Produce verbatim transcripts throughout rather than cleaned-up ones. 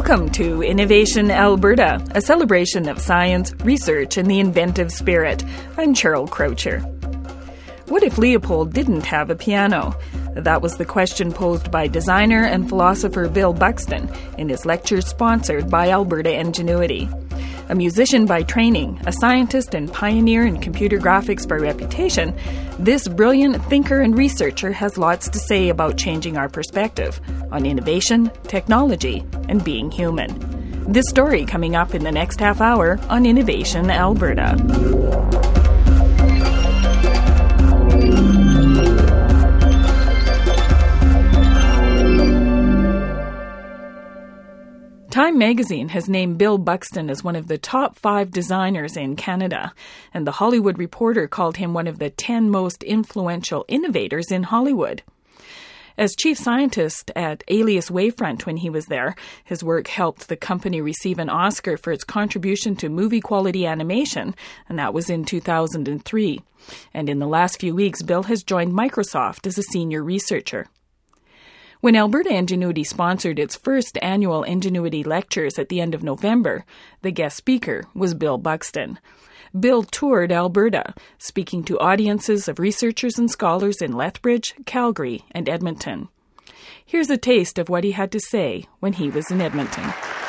Welcome to Innovation Alberta, a celebration of science, research, and the inventive spirit. I'm Cheryl Croucher. What if Leopold didn't have a piano? That was the question posed by designer and philosopher Bill Buxton in his lecture sponsored by Alberta Ingenuity. A musician by training, a scientist and pioneer in computer graphics by reputation, this brilliant thinker and researcher has lots to say about changing our perspective on innovation, technology, and being human. This story coming up in the next half hour on Innovation Alberta. Time magazine has named Bill Buxton as one of the top five designers in Canada, and The Hollywood Reporter called him one of the ten most influential innovators in Hollywood. As chief scientist at Alias Wavefront when he was there, his work helped the company receive an Oscar for its contribution to movie-quality animation, and that was in two thousand three. And in the last few weeks, Bill has joined Microsoft as a senior researcher. When Alberta Ingenuity sponsored its first annual Ingenuity Lectures at the end of November, the guest speaker was Bill Buxton. Bill toured Alberta, speaking to audiences of researchers and scholars in Lethbridge, Calgary, and Edmonton. Here's a taste of what he had to say when he was in Edmonton.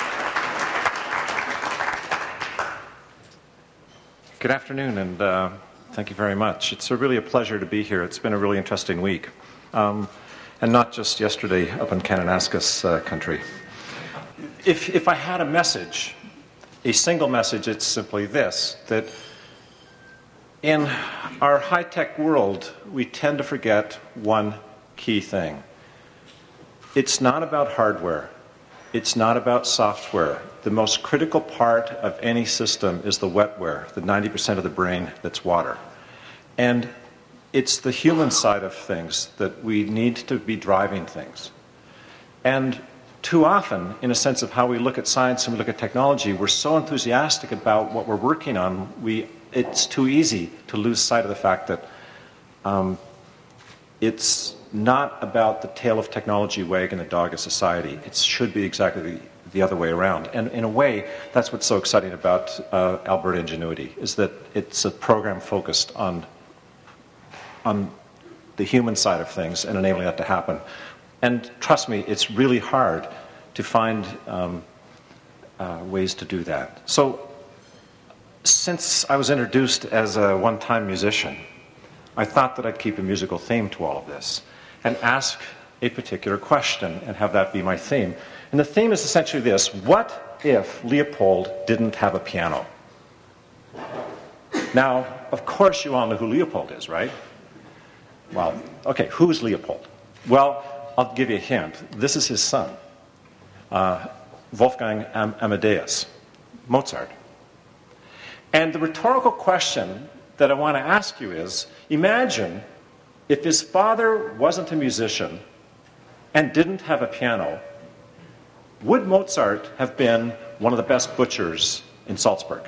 Good afternoon, and uh, thank you very much. It's a really a pleasure to be here. It's been a really interesting week. Um, And not just yesterday up in Kananaskis uh, country. If, if I had a message, a single message, it's simply this, that in our high-tech world, we tend to forget one key thing. It's not about hardware. It's not about software. The most critical part of any system is the wetware, the ninety percent of the brain that's water. And it's the human side of things that we need to be driving things. And too often, in a sense of how we look at science and we look at technology, we're so enthusiastic about what we're working on, we, it's too easy to lose sight of the fact that um, it's not about the tail of technology wagging the dog of society. It should be exactly the, the other way around. And in a way, that's what's so exciting about uh, Alberta Ingenuity, is that it's a program focused on on the human side of things and enabling that to happen. And trust me, it's really hard to find um, uh, ways to do that. So since I was introduced as a one-time musician, I thought that I'd keep a musical theme to all of this and ask a particular question and have that be my theme. And the theme is essentially this: what if Leopold didn't have a piano? Now, of course you all know who Leopold is, right? Well, okay, who's Leopold? Well, I'll give you a hint. This is his son, uh, Wolfgang Am- Amadeus Mozart. And the rhetorical question that I want to ask you is, imagine if his father wasn't a musician and didn't have a piano, would Mozart have been one of the best butchers in Salzburg?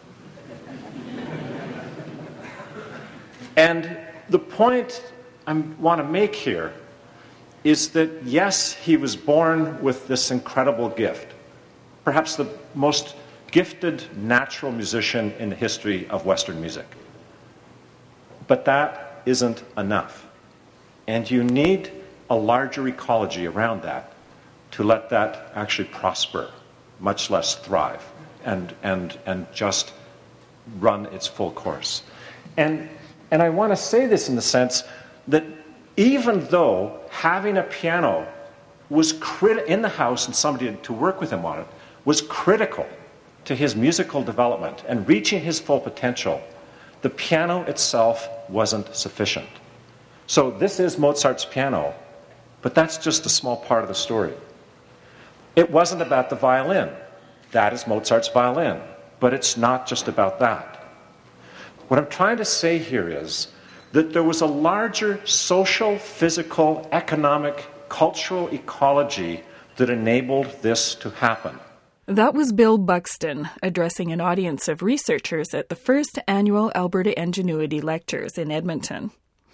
And the point I want to make here is that, yes, he was born with this incredible gift, perhaps the most gifted natural musician in the history of Western music. But that isn't enough. And you need a larger ecology around that to let that actually prosper, much less thrive, and, and, and just run its full course. And And I want to say this in the sense that even though having a piano was crit- in the house and somebody to work with him on it was critical to his musical development and reaching his full potential, the piano itself wasn't sufficient. So this is Mozart's piano, but that's just a small part of the story. It wasn't about the violin. That is Mozart's violin, but it's not just about that. What I'm trying to say here is that there was a larger social, physical, economic, cultural ecology that enabled this to happen. That was Bill Buxton addressing an audience of researchers at the first annual Alberta Ingenuity Lectures in Edmonton.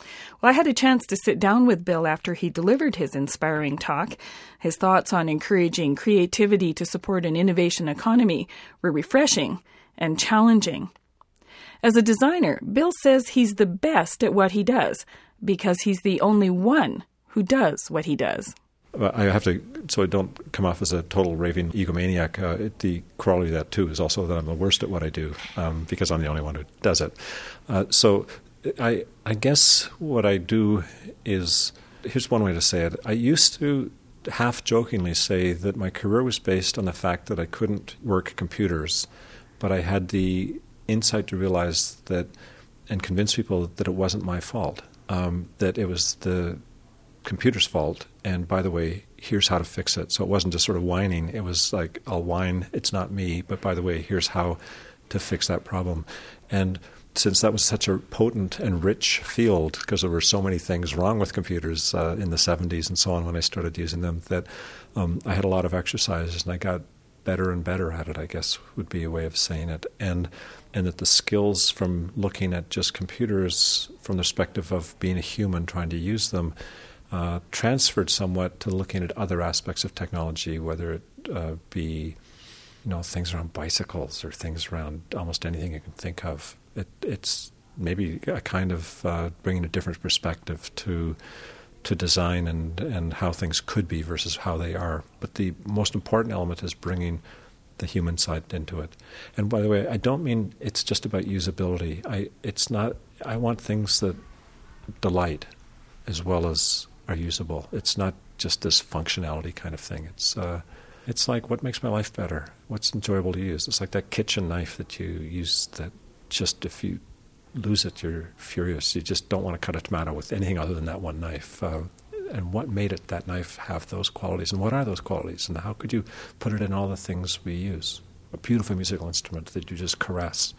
Well, I had a chance to sit down with Bill after he delivered his inspiring talk. His thoughts on encouraging creativity to support an innovation economy were refreshing and challenging. As a designer, Bill says he's the best at what he does because he's the only one who does what he does. I have to, so I don't come off as a total raving egomaniac, uh, it, the corollary of that, too, is also that I'm the worst at what I do um, because I'm the only one who does it. Uh, so I, I guess what I do is, here's one way to say it. I used to half-jokingly say that my career was based on the fact that I couldn't work computers, but I had the insight to realize that and convince people that it wasn't my fault, um, that it was the computer's fault, and by the way, here's how to fix it. So it wasn't just sort of whining. It was like, I'll whine, it's not me, but by the way, here's how to fix that problem. And since that was such a potent and rich field, because there were so many things wrong with computers uh, in the seventies and so on when I started using them, that um, I had a lot of exercises, and I got better and better at it, I guess would be a way of saying it. And and that the skills from looking at just computers from the perspective of being a human trying to use them Uh, transferred somewhat to looking at other aspects of technology, whether it uh, be, you know, things around bicycles or things around almost anything you can think of. It, it's maybe a kind of uh, bringing a different perspective to to design and, and how things could be versus how they are. But the most important element is bringing the human side into it. And by the way, I don't mean it's just about usability. I it's not. I want things that delight as well as are usable. It's not just this functionality kind of thing. It's uh, it's like, what makes my life better? What's enjoyable to use? It's like that kitchen knife that you use that just if you lose it, you're furious. You just don't want to cut a tomato with anything other than that one knife. Uh, and what made it, that knife, have those qualities? And what are those qualities? And how could you put it in all the things we use? A beautiful musical instrument that you just caress.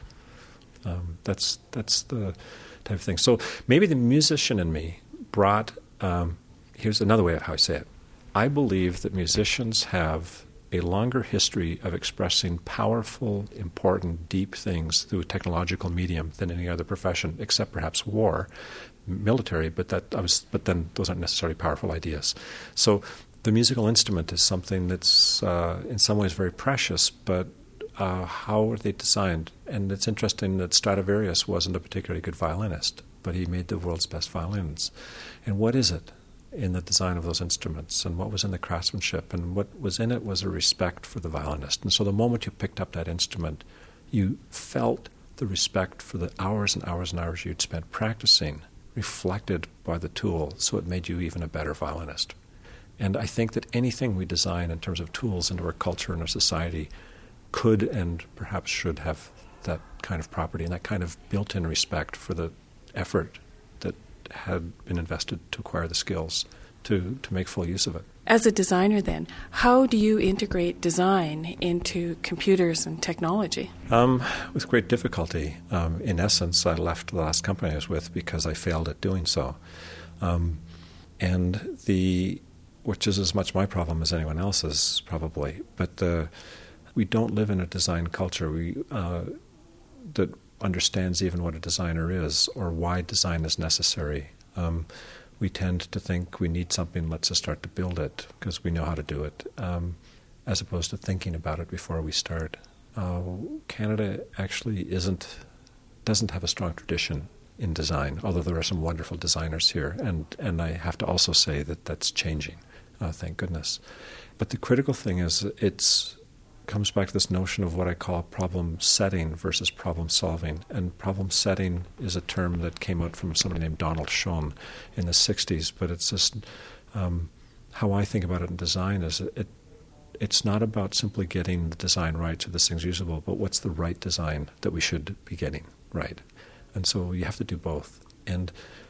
Um, that's that's the type of thing. So maybe the musician in me brought... Um, here's another way of how I say it. I believe that musicians have a longer history of expressing powerful, important, deep things through a technological medium than any other profession, except perhaps war, military. But that I was. But then those aren't necessarily powerful ideas. So the musical instrument is something that's uh, in some ways very precious, but uh, how are they designed? And it's interesting that Stradivarius wasn't a particularly good violinist, but he made the world's best violins. And what is it in the design of those instruments, and what was in the craftsmanship, and what was in it was a respect for the violinist. And so the moment you picked up that instrument, you felt the respect for the hours and hours and hours you'd spent practicing, reflected by the tool, so it made you even a better violinist. And I think that anything we design in terms of tools into our culture and our society could and perhaps should have that kind of property and that kind of built-in respect for the effort that had been invested to acquire the skills to, to make full use of it. As a designer then, how do you integrate design into computers and technology? Um, with great difficulty. Um, in essence, I left the last company I was with because I failed at doing so. Um, and the, which is as much my problem as anyone else's probably, but the, we don't live in a design culture we uh, that understands even what a designer is or why design is necessary. Um, we tend to think we need something, let's just start to build it because we know how to do it, um, as opposed to thinking about it before we start. Uh, Canada actually isn't doesn't have a strong tradition in design, although there are some wonderful designers here, and, and I have to also say that that's changing, uh, thank goodness. But the critical thing is it's comes back to this notion of what I call problem setting versus problem solving. And problem setting is a term that came out from somebody named Donald Schoen in the sixties, but it's just um, how I think about it in design is it. It's not about simply getting the design right so this thing's usable, but what's the right design that we should be getting right. And so you have to do both. And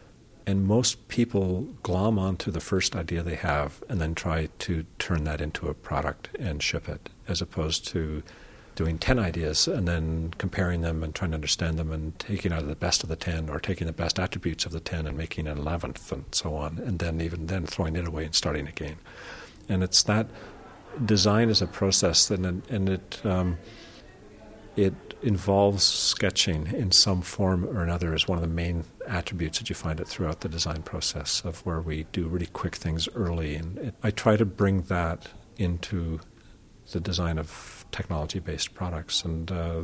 And most people glom onto the first idea they have and then try to turn that into a product and ship it, as opposed to doing ten ideas and then comparing them and trying to understand them and taking out the best of the ten or taking the best attributes of the ten and making an eleventh and so on, and then even then throwing it away and starting again. And it's that design is a process, and, and it... Um, it involves sketching in some form or another as one of the main attributes that you find it throughout the design process, of where we do really quick things early. And it, I try to bring that into the design of technology-based products. And uh,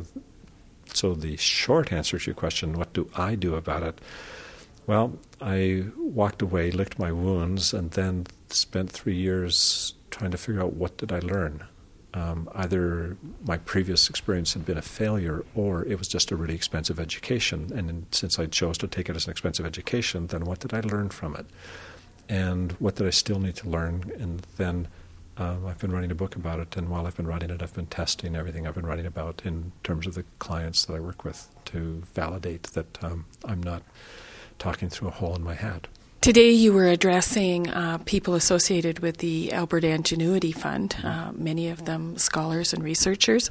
so the short answer to your question, what do I do about it? Well, I walked away, licked my wounds, and then spent three years trying to figure out what did I learn. Um, either my previous experience had been a failure, or it was just a really expensive education. And then, since I chose to take it as an expensive education, then what did I learn from it? And what did I still need to learn? And then um, I've been writing a book about it, and while I've been writing it, I've been testing everything I've been writing about in terms of the clients that I work with to validate that um, I'm not talking through a hole in my hat. Today you were addressing uh, people associated with the Alberta Ingenuity Fund, uh, many of them scholars and researchers.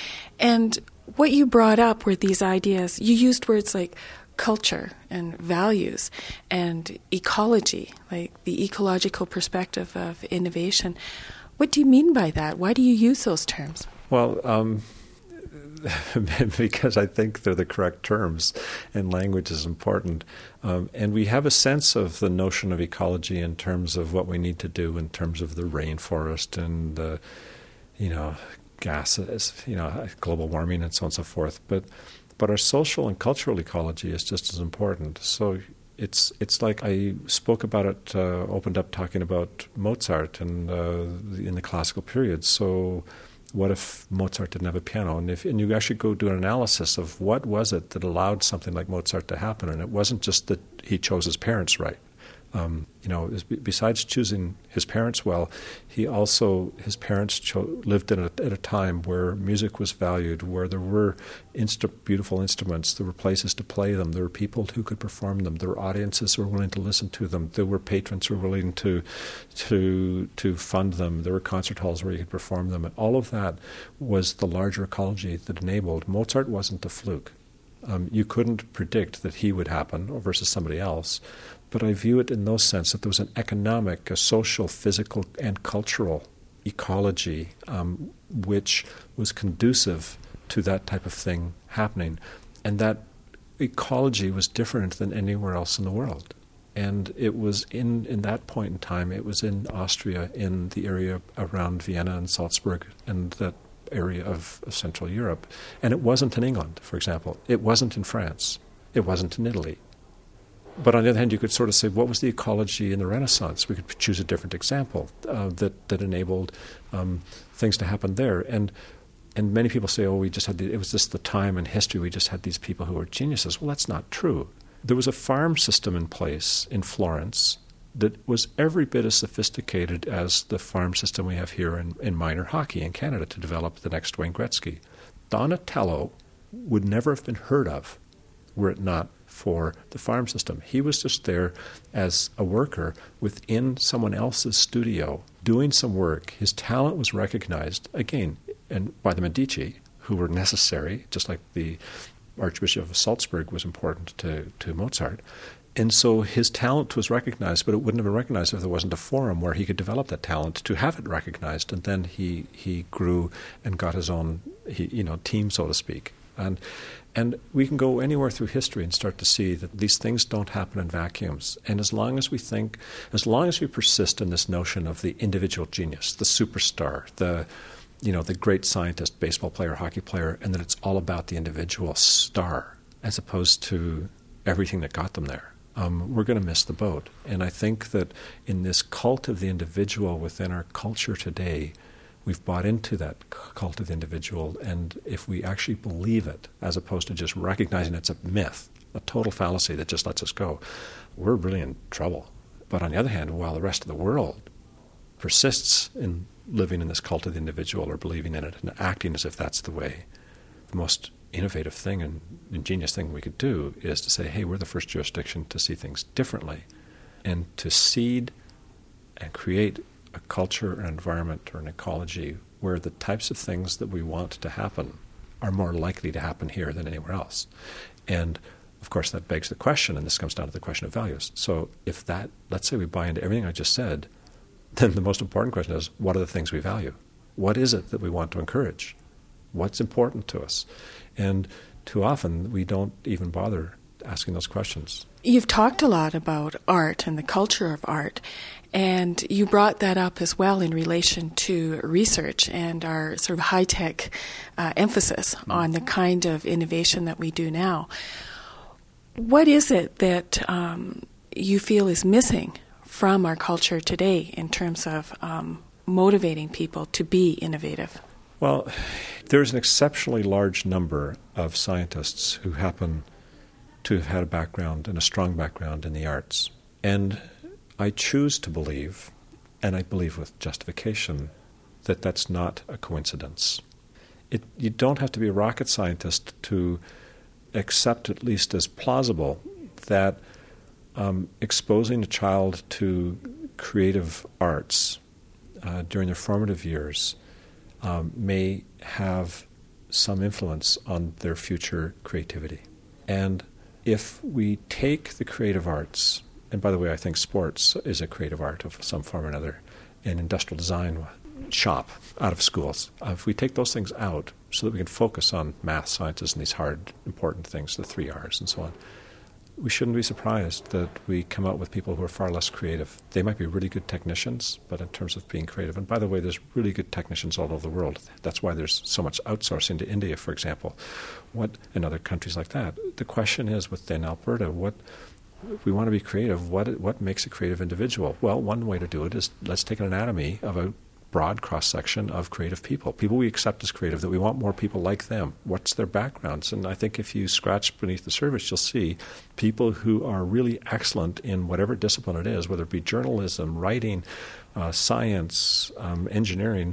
And what you brought up were these ideas. You used words like culture and values and ecology, like the ecological perspective of innovation. What do you mean by that? Why do you use those terms? Well, um, because I think they're the correct terms, and language is important. Um, and we have a sense of the notion of ecology in terms of what we need to do in terms of the rainforest and the, you know, gases, you know, global warming and so on and so forth. But but our social and cultural ecology is just as important. So it's it's like I spoke about it, uh, opened up talking about Mozart and uh, in the classical period. So what if Mozart didn't have a piano? And if and you actually go do an analysis of what was it that allowed something like Mozart to happen, and it wasn't just that he chose his parents right. Um, you know, besides choosing his parents well, he also, his parents cho- lived in a, at a time where music was valued, where there were inst- beautiful instruments, there were places to play them, there were people who could perform them, there were audiences who were willing to listen to them, there were patrons who were willing to, to, to fund them, there were concert halls where you could perform them, and all of that was the larger ecology that enabled. Mozart wasn't a fluke. Um, you couldn't predict that he would happen versus somebody else. But I view it in those sense that there was an economic, a social, physical, and cultural ecology um, which was conducive to that type of thing happening. And that ecology was different than anywhere else in the world. And it was in, in that point in time, it was in Austria, in the area around Vienna and Salzburg, and that area of, of Central Europe. And it wasn't in England, for example. It wasn't in France. It wasn't in Italy. But on the other hand, you could sort of say, what was the ecology in the Renaissance? We could choose a different example uh, that that enabled um, things to happen there. And and many people say, oh, we just had the, it was just the time and history. We just had these people who were geniuses. Well, that's not true. There was a farm system in place in Florence that was every bit as sophisticated as the farm system we have here in, in minor hockey in Canada to develop the next Wayne Gretzky. Donatello would never have been heard of were it not for the farm system. He was just there as a worker within someone else's studio doing some work. His talent was recognized, again, and by the Medici, who were necessary, just like the Archbishop of Salzburg was important to, to Mozart. And so his talent was recognized, but it wouldn't have been recognized if there wasn't a forum where he could develop that talent to have it recognized. And then he, he grew and got his own he, you know, team, so to speak. And and we can go anywhere through history and start to see that these things don't happen in vacuums. And as long as we think, as long as we persist in this notion of the individual genius, the superstar, the you know, the great scientist, baseball player, hockey player, and that it's all about the individual star as opposed to everything that got them there, um, we're going to miss the boat. And I think that in this cult of the individual within our culture today, we've bought into that cult of the individual, and if we actually believe it, as opposed to just recognizing it's a myth, a total fallacy that just lets us go, we're really in trouble. But on the other hand, while the rest of the world persists in living in this cult of the individual or believing in it and acting as if that's the way, the most innovative thing and ingenious thing we could do is to say, hey, we're the first jurisdiction to see things differently and to seed and create a culture, an environment, or an ecology where the types of things that we want to happen are more likely to happen here than anywhere else. And, of course, that begs the question, and this comes down to the question of values. So if that, let's say we buy into everything I just said, then the most important question is, what are the things we value? What is it that we want to encourage? What's important to us? And too often we don't even bother asking those questions. You've talked a lot about art and the culture of art, and you brought that up as well in relation to research and our sort of high-tech uh, emphasis mm. on the kind of innovation that we do now. What is it that um, you feel is missing from our culture today in terms of um, motivating people to be innovative? Well, there's an exceptionally large number of scientists who happen to have had a background and a strong background in the arts. And I choose to believe, and I believe with justification, that that's not a coincidence. It, you don't have to be a rocket scientist to accept, at least as plausible, that um, exposing a child to creative arts uh, during their formative years um, may have some influence on their future creativity. And if we take the creative arts, and by the way, I think sports is a creative art of some form or another, and industrial design shop out of schools. Uh, if we take those things out so that we can focus on math, sciences, and these hard, important things, the three R's and so on, we shouldn't be surprised that we come out with people who are far less creative. They might be really good technicians, but in terms of being creative, and by the way, there's really good technicians all over the world. That's why there's so much outsourcing to India, for example, what and other countries like that. The question is, within Alberta, what if we want to be creative, what what makes a creative individual? Well, one way to do it is let's take an anatomy of a broad cross-section of creative people, people we accept as creative, that we want more people like them. What's their backgrounds? And I think if you scratch beneath the surface, you'll see people who are really excellent in whatever discipline it is, whether it be journalism, writing, uh, science, um, engineering,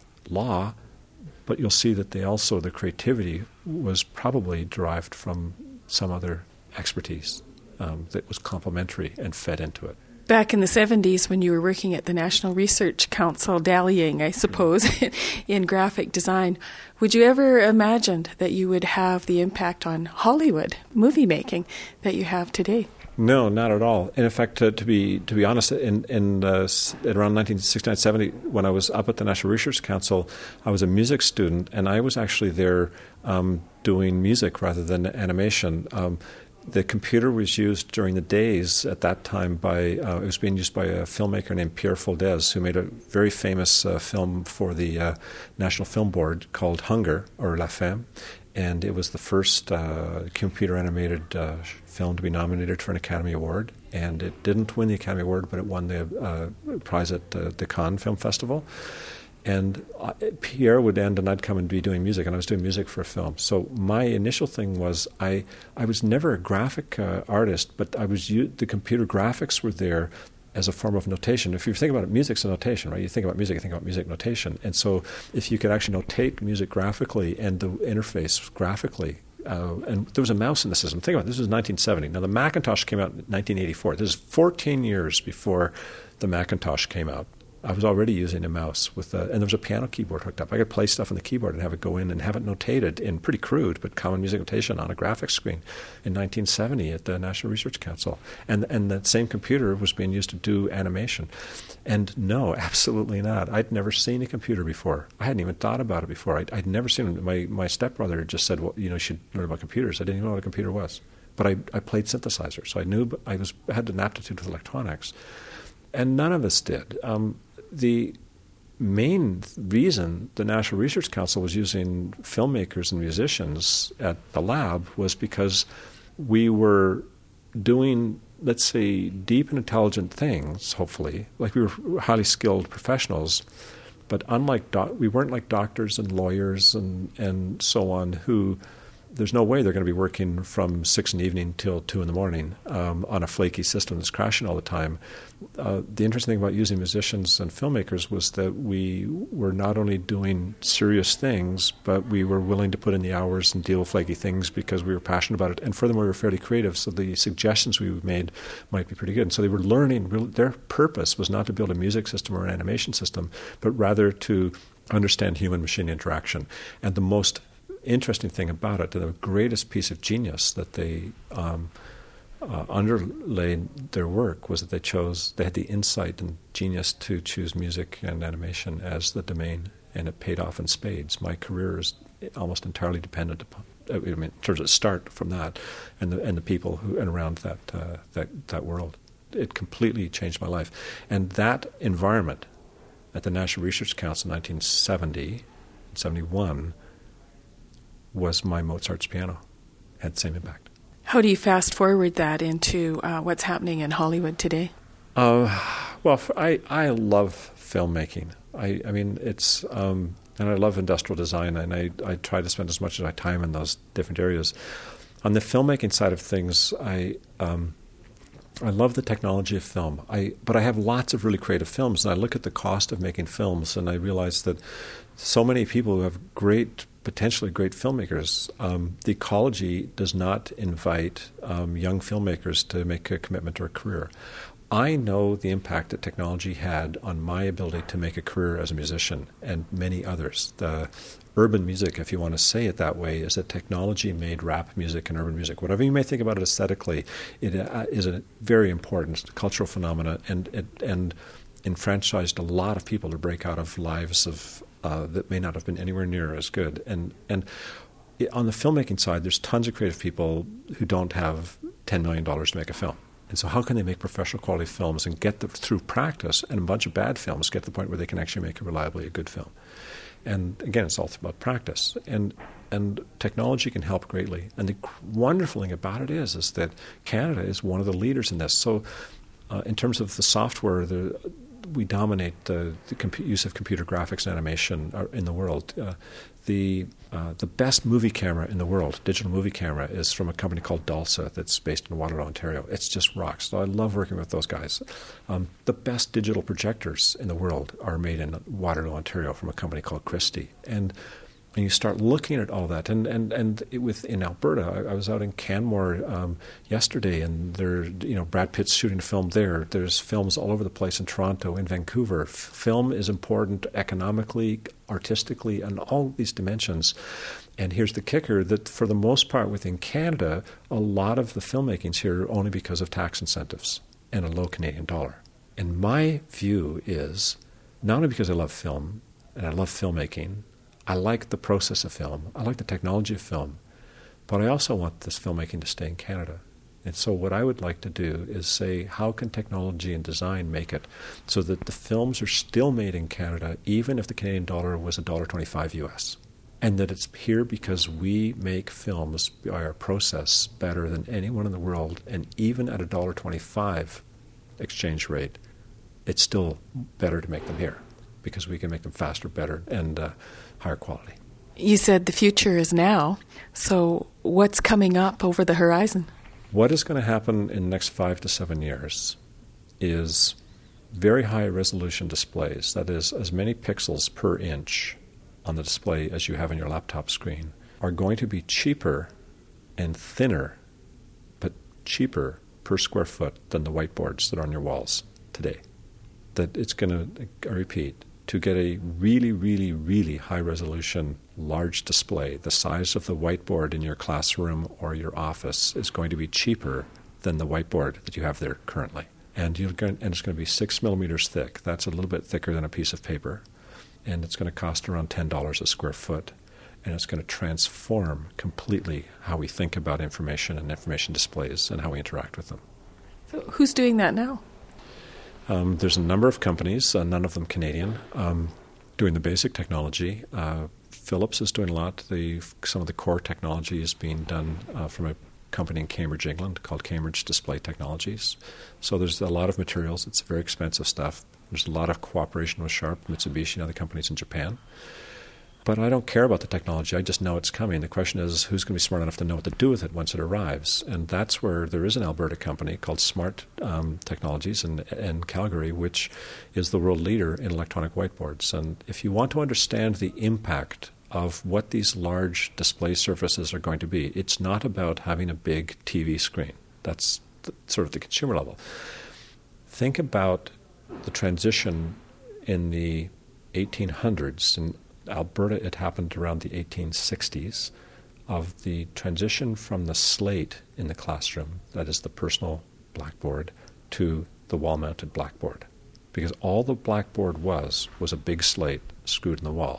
law, but you'll see that they also, the creativity was probably derived from some other expertise um, that was complementary and fed into it. Back in the seventies, when you were working at the National Research Council, dallying, I suppose, in graphic design, would you ever imagine that you would have the impact on Hollywood movie making that you have today? No, not at all. And in fact, uh, to be to be honest, in, in uh, around nineteen sixty-nine seventy, when I was up at the National Research Council, I was a music student, and I was actually there um, doing music rather than animation. Um, The computer was used during the days at that time by, uh, it was being used by a filmmaker named Pierre Foldez, who made a very famous uh, film for the uh, National Film Board called Hunger, or La Faim. And it was the first uh, computer-animated uh, film to be nominated for an Academy Award. And it didn't win the Academy Award, but it won the uh, prize at uh, the Cannes Film Festival. And uh, Pierre would end and I'd come and be doing music, and I was doing music for a film. So my initial thing was I I was never a graphic uh, artist, but I was the computer graphics were there as a form of notation. If you think about it, music's a notation, right? You think about music, you think about music notation. And so if you could actually notate music graphically and the interface graphically, uh, and there was a mouse in the system. Think about it, this was nineteen seventy. Now the Macintosh came out in nineteen eighty-four. This is fourteen years before the Macintosh came out. I was already using a mouse with a, and there was a piano keyboard hooked up. I could play stuff on the keyboard and have it go in and have it notated in pretty crude but common music notation on a graphics screen in nineteen seventy at the National Research Council. And and that same computer was being used to do animation. And no, absolutely not. I'd never seen a computer before. I hadn't even thought about it before. I'd, I'd never seen it. My, my stepbrother just said, well, you know, you should learn about computers. I didn't even know what a computer was. But I, I played synthesizer, so I knew I was had an aptitude with electronics. And none of us did. Um, The main reason the National Research Council was using filmmakers and musicians at the lab was because we were doing, let's say, deep and intelligent things, hopefully. Like we were highly skilled professionals, but unlike doc- we weren't like doctors and lawyers and, and so on who there's no way they're going to be working from six in the evening till two in the morning um, on a flaky system that's crashing all the time. Uh, the interesting thing about using musicians and filmmakers was that we were not only doing serious things, but we were willing to put in the hours and deal with flaky things because we were passionate about it. And furthermore, we were fairly creative, so the suggestions we made might be pretty good. And so they were learning. Their purpose was not to build a music system or an animation system, but rather to understand human-machine interaction. And the most interesting thing about it, the greatest piece of genius that they um, uh, underlaid their work was that they chose, they had the insight and genius to choose music and animation as the domain, and it paid off in spades. My career is almost entirely dependent upon. I mean, in terms of start from that, and the and the people who and around that uh, that that world, it completely changed my life. And that environment at the National Research Council in nineteen seventy, seventy-one was my Mozart's piano. Had the same impact. How do you fast forward that into uh, what's happening in Hollywood today? Uh, well, I I love filmmaking. I I mean it's. Um, And I love industrial design, and I, I try to spend as much of my time in those different areas. On the filmmaking side of things, I um, I love the technology of film. I but I have lots of really creative films, and I look at the cost of making films, and I realize that so many people who have great, potentially great filmmakers, um, the ecology does not invite um, young filmmakers to make a commitment or a career. I know the impact that technology had on my ability to make a career as a musician and many others. The urban music, if you want to say it that way, is that technology made rap music and urban music. Whatever you may think about it aesthetically, it uh, is a very important cultural phenomena and, and, and enfranchised a lot of people to break out of lives of uh, that may not have been anywhere near as good. And, and on the filmmaking side, there's tons of creative people who don't have ten million dollars to make a film. And so how can they make professional quality films and get the, through practice and a bunch of bad films, get to the point where they can actually make a reliably a good film? And again, it's all about practice. And and technology can help greatly. And the wonderful thing about it is, is that Canada is one of the leaders in this. So uh, in terms of the software, the, we dominate the, the compu- use of computer graphics and animation in the world. Uh, the uh, the best movie camera in the world, digital movie camera, is from a company called Dalsa that's based in Waterloo, Ontario. It's just rocks. So I love working with those guys. Um, the best digital projectors in the world are made in Waterloo, Ontario, from a company called Christie. And and you start looking at all that, and and and it, with in Alberta, I, I was out in Canmore um, yesterday, and there, you know, Brad Pitt's shooting a film there. There's films all over the place in Toronto, in Vancouver. F- film is important economically, artistically, and all these dimensions. And here's the kicker: that for the most part, within Canada, a lot of the filmmaking's here only because of tax incentives and a low Canadian dollar. And my view is, not only because I love film and I love filmmaking. I like the process of film. I like the technology of film. But I also want this filmmaking to stay in Canada. And so what I would like to do is say, how can technology and design make it so that the films are still made in Canada, even if the Canadian dollar was one dollar twenty-five U S, and that it's here because we make films by our process better than anyone in the world, and even at a one dollar twenty-five exchange rate, it's still better to make them here because we can make them faster, better, and uh, higher quality. You said the future is now, so what's coming up over the horizon? What is going to happen in the next five to seven years is very high resolution displays, that is, as many pixels per inch on the display as you have on your laptop screen, are going to be cheaper and thinner, but cheaper per square foot than the whiteboards that are on your walls today. That it's going to, I repeat, to get a really, really, really high-resolution, large display, the size of the whiteboard in your classroom or your office is going to be cheaper than the whiteboard that you have there currently. And, you're going, and it's going to be six millimeters thick. That's a little bit thicker than a piece of paper. And it's going to cost around ten dollars a square foot. And it's going to transform completely how we think about information and information displays and how we interact with them. So who's doing that now? Um, there's a number of companies, uh, none of them Canadian, um, doing the basic technology. Uh, Philips is doing a lot. The, some of the core technology is being done uh, from a company in Cambridge, England, called Cambridge Display Technologies. So there's a lot of materials. It's very expensive stuff. There's a lot of cooperation with Sharp, Mitsubishi, and other companies in Japan. But I don't care about the technology. I just know it's coming. The question is, who's going to be smart enough to know what to do with it once it arrives? And that's where there is an Alberta company called Smart um, Technologies in, in Calgary, which is the world leader in electronic whiteboards. And if you want to understand the impact of what these large display surfaces are going to be, it's not about having a big T V screen. That's the, sort of the consumer level. Think about the transition in the eighteen hundreds, and Alberta, it happened around the eighteen sixties, of the transition from the slate in the classroom, that is the personal blackboard, to the wall-mounted blackboard. Because all the blackboard was was a big slate screwed in the wall.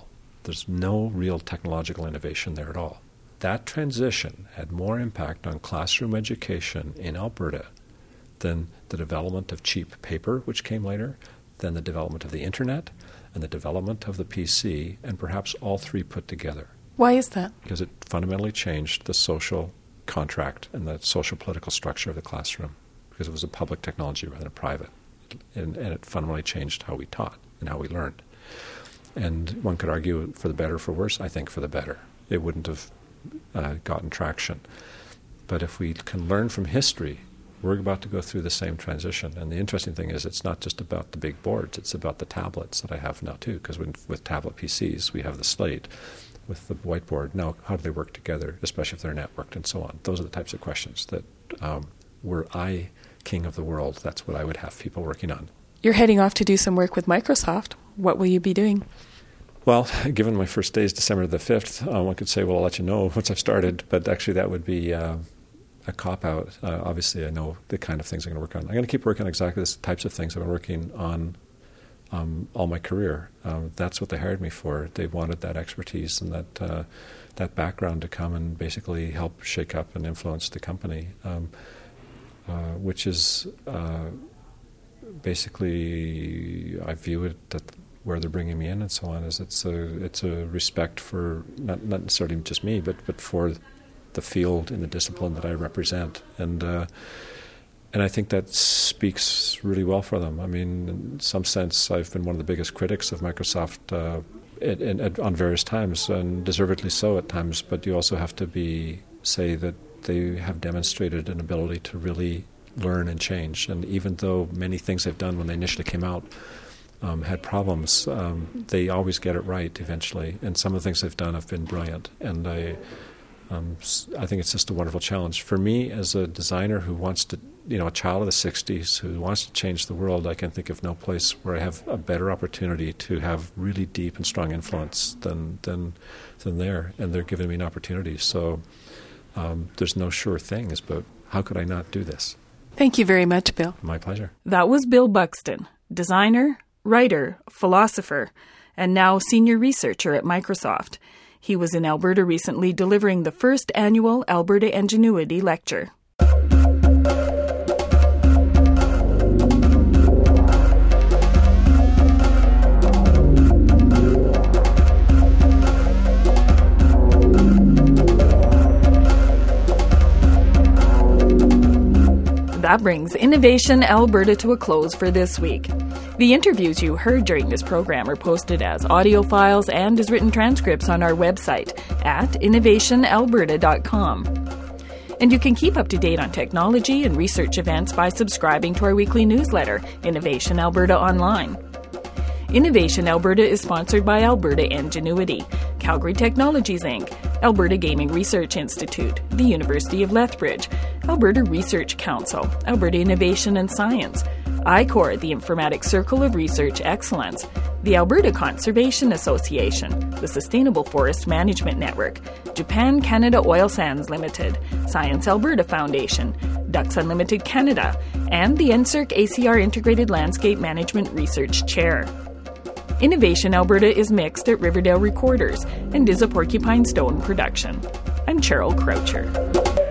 There's no real technological innovation there at all. That transition had more impact on classroom education in Alberta than the development of cheap paper, which came later, than the development of the internet, and the development of the P C, and perhaps all three put together. Why is that? Because it fundamentally changed the social contract and the social political structure of the classroom, because it was a public technology rather than a private. And, and it fundamentally changed how we taught and how we learned. And one could argue for the better or for worse. I think for the better. It wouldn't have uh, gotten traction. But if we can learn from history, we're about to go through the same transition. And the interesting thing is it's not just about the big boards. It's about the tablets that I have now, too, because with tablet P Cs, we have the slate with the whiteboard. Now, how do they work together, especially if they're networked and so on? Those are the types of questions that um, were I king of the world, that's what I would have people working on. You're heading off to do some work with Microsoft. What will you be doing? Well, given my first day is December the fifth, um, one could say, well, I'll let you know once I've started, but actually that would be uh, a cop-out. Uh, obviously, I know the kind of things I'm going to work on. I'm going to keep working on exactly the types of things I've been working on um, all my career. Um, that's what they hired me for. They wanted that expertise and that uh, that background to come and basically help shake up and influence the company, um, uh, which is uh, basically, I view it that where they're bringing me in and so on, is it's a it's a respect for not not necessarily just me, but but for the field and the discipline that I represent, and uh, and I think that speaks really well for them. I mean, in some sense, I've been one of the biggest critics of Microsoft uh, at, at, on various times, and deservedly so at times. But you also have to be say that they have demonstrated an ability to really learn and change, and even though many things they've done when they initially came out Um, had problems, um, they always get it right eventually. And some of the things they've done have been brilliant. And I, um, I think it's just a wonderful challenge. For me, as a designer who wants to, you know, a child of the sixties who wants to change the world, I can think of no place where I have a better opportunity to have really deep and strong influence than than, than there. And they're giving me an opportunity. So um, there's no sure things, but how could I not do this? Thank you very much, Bill. My pleasure. That was Bill Buxton, designer, writer, philosopher, and now senior researcher at Microsoft. He was in Alberta recently delivering the first annual Alberta Ingenuity Lecture. That brings Innovation Alberta to a close for this week. The interviews you heard during this program are posted as audio files and as written transcripts on our website at innovation alberta dot com. And you can keep up to date on technology and research events by subscribing to our weekly newsletter, Innovation Alberta Online. Innovation Alberta is sponsored by Alberta Ingenuity, Calgary Technologies Incorporated, Alberta Gaming Research Institute, the University of Lethbridge, Alberta Research Council, Alberta Innovation and Science, I C O R, the Informatics Circle of Research Excellence, the Alberta Conservation Association, the Sustainable Forest Management Network, Japan Canada Oil Sands Limited, Science Alberta Foundation, Ducks Unlimited Canada, and the N S E R C A C R Integrated Landscape Management Research Chair. Innovation Alberta is mixed at Riverdale Recorders and is a Porcupine Stone production. I'm Cheryl Croucher.